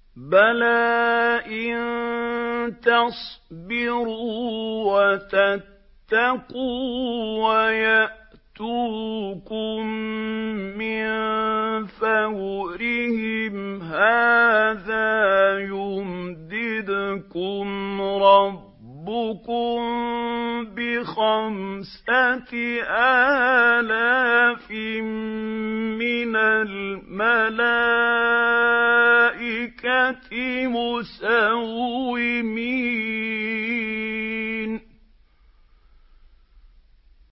بَلَىٰ إِن تَصْبِرُوا وَتَتَّقُوا وَيَأْتُوكُم مِّن فَوْرِهِمْ هَٰذَا يُمْدِدْكُمْ رَبُّكُم بِخَمْسَةِ آلَافٍ مِّنَ الْمَلَائِكَةِ مُسَوِّمِينَ